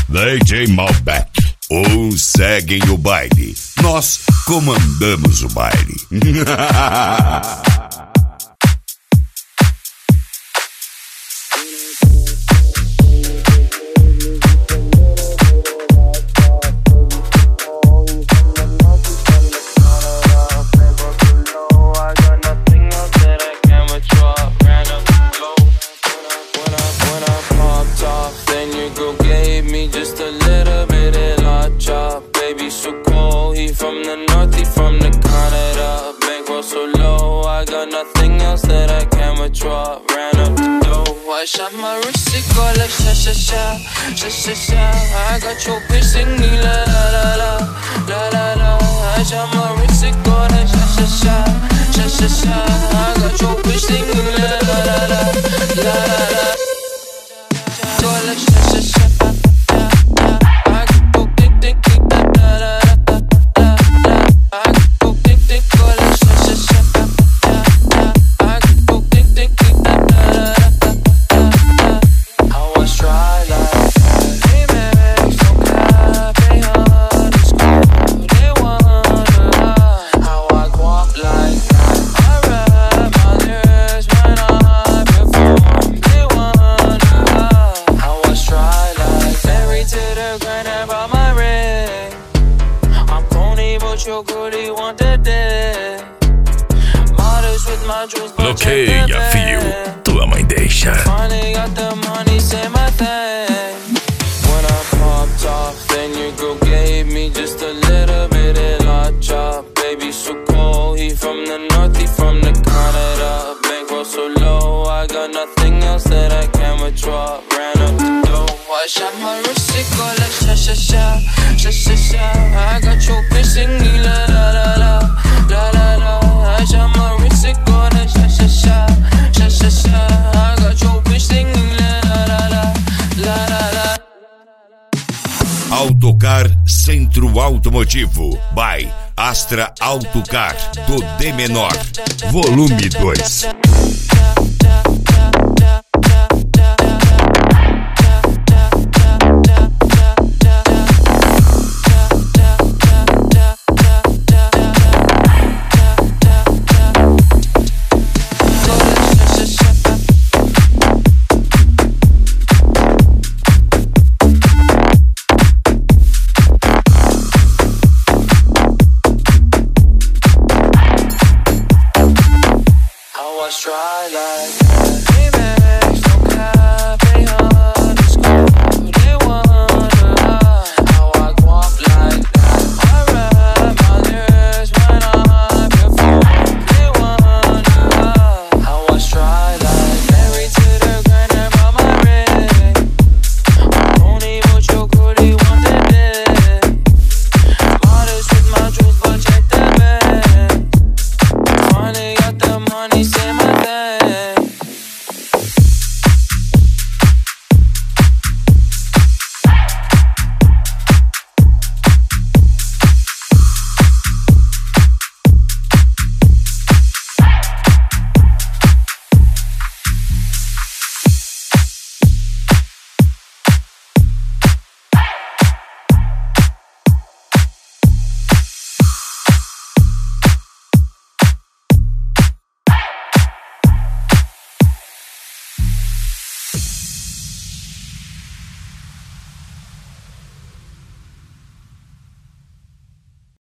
DJ Malbec. Uns seguem o baile, nós comandamos o baile. Shot my wrist, it go like sha sha sha, sha sha sha. I got your bitch singing la la la la, la la la. I shot my wrist, it go like sha sha sha, sha sha sha. I got your bitch singing la la la la, la la la. Go like sha sha sha. I go tick tick tick la la la la la. I go tick tick go like sha sha sha. I go tick tick tick la la la. Bloqueia, fio, tua mãe deixa. When I popped off, then your girl gave me just a little bit of la chop. Baby, so cold, he from the north, he from the Canada. Bankroll so low, I got nothing else that I can withdraw. Ran up the dough, I shot my wrist, it go like sha sha sha, sha sha sha. I got your bitch singing la la la la, la la la. I shot my wrist, it go like sha sha sha, sha sha sha. I got your bitch singing la la la la, la la la. Autocar Centro Automotivo by Astra Autocar do D menor, volume 2.